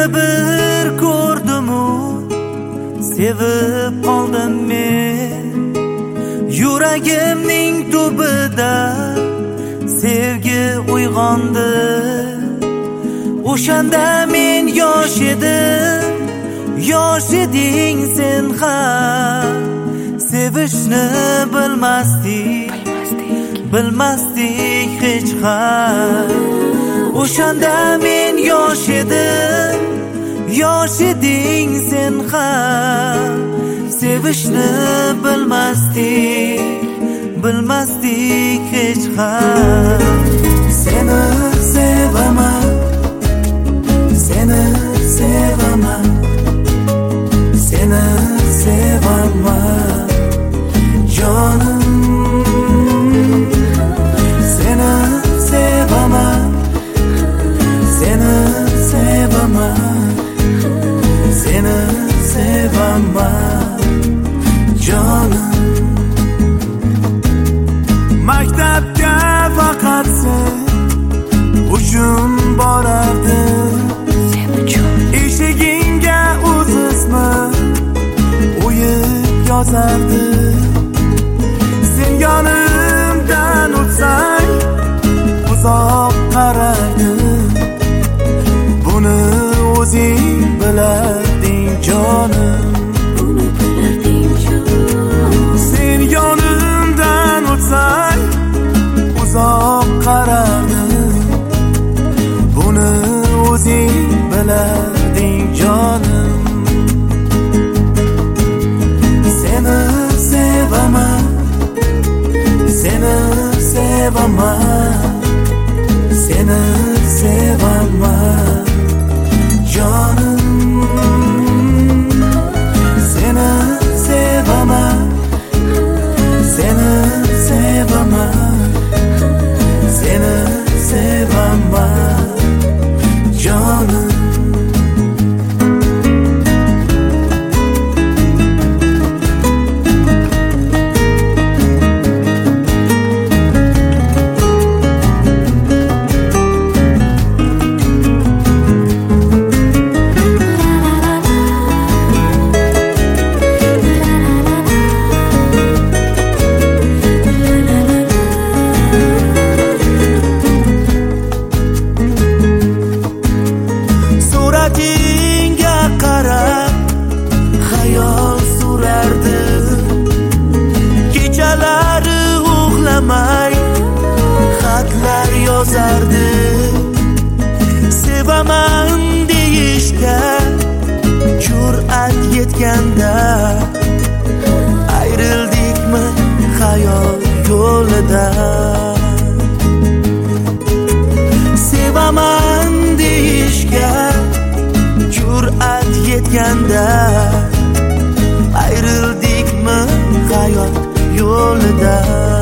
bir ko'rdim-u, sevib qoldim men. Yuragimning tubida sevgi uyg'ondi. O'shanda men yosh edim, yosh eding sen ham. Sevishni bilmasdik hech ham. O'shanda men yosh edim, yosh eding sen ham. Sevishni bilmasdik hech ham. Seni sevaman, seni sevaman, seni sevaman jonim. Seni sevaman, seni sevaman, seni sevaman jonim. Maktabga faqat sen uchun borardim. Eshigingga o'z ismi o'yib yozardim. Sen yonimdan o'tsang uzoq qarardim. Buni o'zing bilarding jonim. Sen yonimdan o'tsang uzoq qarardim. Buni o'zing bilarding jonim. Seni sevaman, seni sevaman, seni sevaman jonim. Seni sevaman, seni sevaman, seni sevaman jonim. Suratingga qarab xayol surardim. Kechalari uxlamay xatlar yozardim. Sevaman deyishga jur'at yetganda ayrildikmi xayol yo'lida. Sevaman deyishga jur'at yetganda ayrildikmi hayot yo'lida.